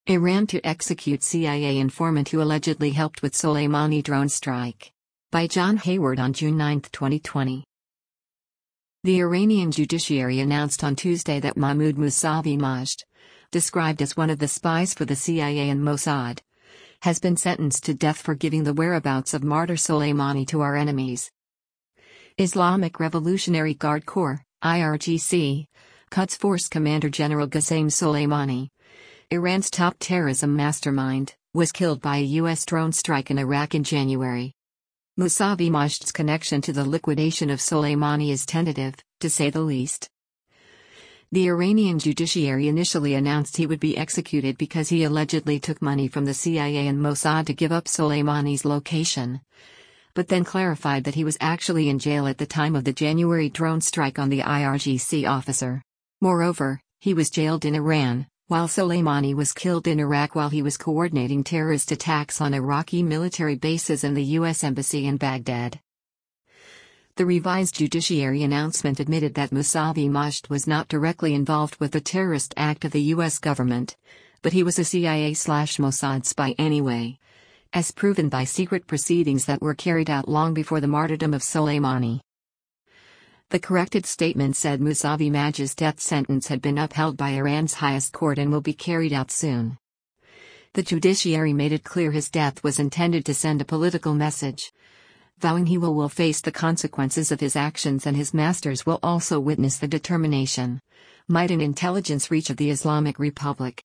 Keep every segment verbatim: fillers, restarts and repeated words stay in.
Iran to execute C I A informant who allegedly helped with Soleimani drone strike. By John Hayward on June ninth, twenty twenty. The Iranian judiciary announced on Tuesday that Mahmoud Mousavi Majd, described as one of the spies for the C I A and Mossad, has been sentenced to death for giving the whereabouts of martyr Soleimani to our enemies. Islamic Revolutionary Guard Corps, I R G C, Quds Force Commander General Qasem Soleimani, Iran's top terrorism mastermind, was killed by a U S drone strike in Iraq in January. Mousavi Majd's connection to the liquidation of Soleimani is tentative, to say the least. The Iranian judiciary initially announced he would be executed because he allegedly took money from the C I A and Mossad to give up Soleimani's location, but then clarified that he was actually in jail at the time of the January drone strike on the I R G C officer. Moreover, he was jailed in Iran, while Soleimani was killed in Iraq while he was coordinating terrorist attacks on Iraqi military bases and the U S Embassy in Baghdad. The revised judiciary announcement admitted that Mousavi Majd was not directly involved with the terrorist act of the U S government, but he was a C I A/Mossad spy anyway, as proven by secret proceedings that were carried out long before the martyrdom of Soleimani. The corrected statement said Mousavi Majd's death sentence had been upheld by Iran's highest court and will be carried out soon. The judiciary made it clear his death was intended to send a political message, vowing he will, will face the consequences of his actions and his masters will also witness the determination, might and intelligence reach of the Islamic Republic.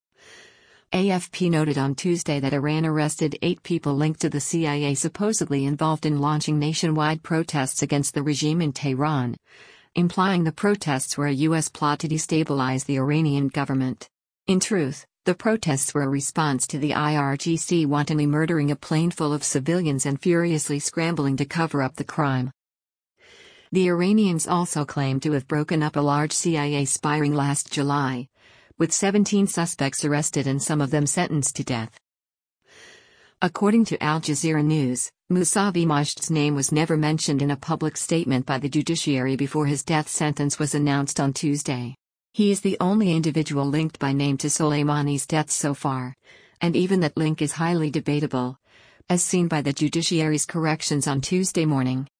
A F P noted on Tuesday that Iran arrested eight people linked to the C I A supposedly involved in launching nationwide protests against the regime in Tehran, implying the protests were a U S plot to destabilize the Iranian government. In truth, the protests were a response to the I R G C wantonly murdering a plane full of civilians and furiously scrambling to cover up the crime. The Iranians also claim to have broken up a large C I A spy ring last July, with seventeen suspects arrested and some of them sentenced to death. According to Al Jazeera News, Mousavi Majd's name was never mentioned in a public statement by the judiciary before his death sentence was announced on Tuesday. He is the only individual linked by name to Soleimani's death so far, and even that link is highly debatable, as seen by the judiciary's corrections on Tuesday morning.